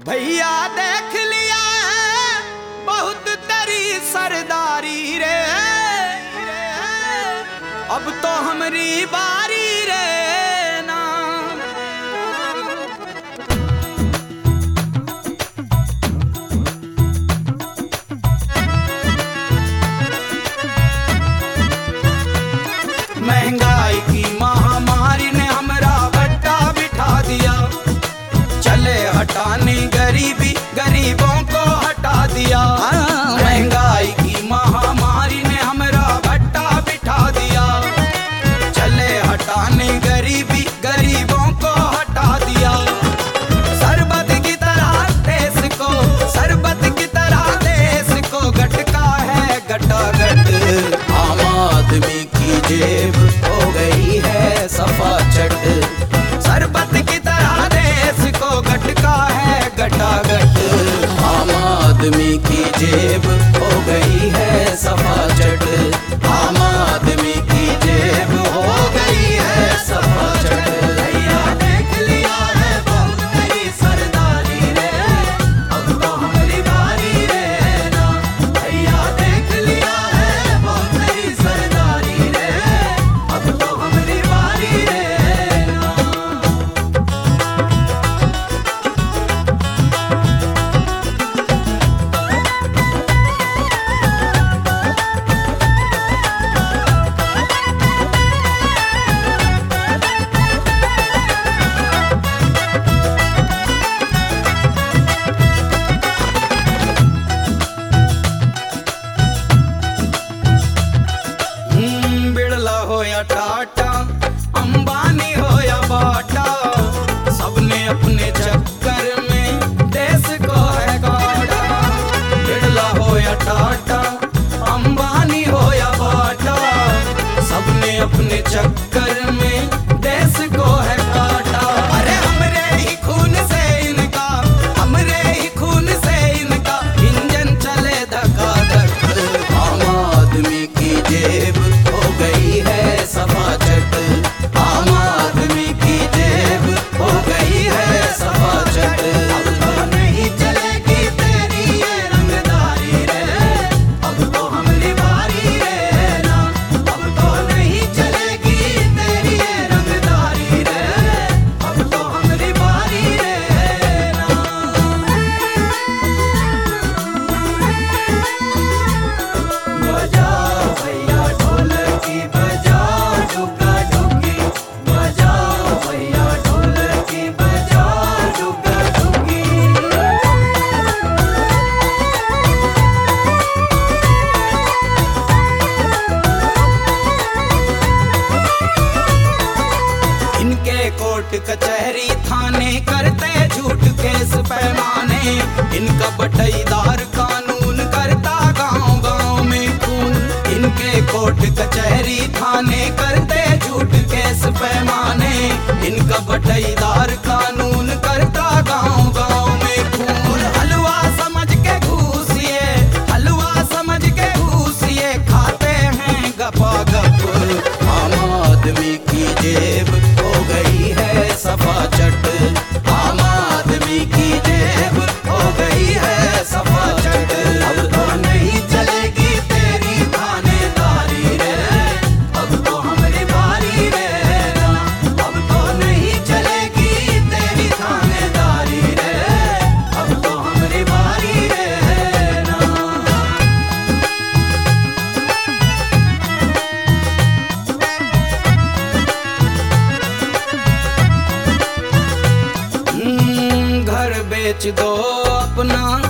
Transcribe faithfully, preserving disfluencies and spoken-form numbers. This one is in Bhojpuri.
भैया देख लिया है बहुत तेरी सरदारी रे, अब तो हमारी बारी रे ना। महंगाई की महामारी ने हमरा भट्टा बिठा दिया, चले हटाने गरीबी गरीबों को हटा दिया। महंगाई की महामारी ने हमरा भट्टा बिठा दिया, चले हटाने गरीबी गरीबों को हटा दिया। सरबत की तरह देश को, सरबत की तरह देश को गटका है गटागट। आम आदमी की जेब हो गई है सफा चट, सरबत की तरह देश को गटका है गटागट। आम आदमी की जेब हो गई है सफा चट, आम आदमी की जेब हो गई है सफा चट। भैया देख लिया है बहुत तेरी सरदारी रे, अब तो हमारी बारी रे ना। भैया देख लिया है बहुत तेरी सरदारी रे, अब तो हमारी बारी रे ना। बिड़ला हो या टाटा, अंबानी हो या बाटा, सबने अपने चक्कर में देश को है काटा। बिड़ला हो या टाटा, अंबानी हो या बाटा, सबने अपने चक्कर में देश को है काटा। अरे हमरे ही खून से इनका, हमरे ही खून से इनका इंजन चले धका धक। आम आदमी की जेब हो गई है सफा चट, आम आदमी की जेब हो गई है सफा चट। अब तो नहीं चलेगी तेरी ये रंगदारी रे, अब तो हमारी बारी रे ना। अब तो नहीं चलेगी तेरी ये रंगदारी रे, अब तो हमारी बारी रे ना। बजाओ भैया ढोलकी बजाओ डुगा डुगी, बजाओ भैया ढोलकी बजाओ डुगा डुगी। इनके कोर्ट कचहरी थाने करते झूठ केस पैमाने, इनका बटाईदार कानून करता गांव गांव में खून। इनके कोर्ट कचहरी थाने करते झूठ केस पैमाने, इनका बटाईदार कानून करता गांव गांव में खून। हलवा समझ के घूसिए, हलवा समझ के घूसिए, खाते हैं गपा गप। आम आदमी की जेब हो गई है सफा चट, आम आदमी की जेब हो गई है सफा चट। अब तो नहीं चलेगी तेरी थानेदारी रे, अब तो हमारी बारी रे ना। अब तो नहीं चलेगी तेरी थानेदारी रे, अब तो हमारी बारी रे ना। हम्म, घर बेच दो अपना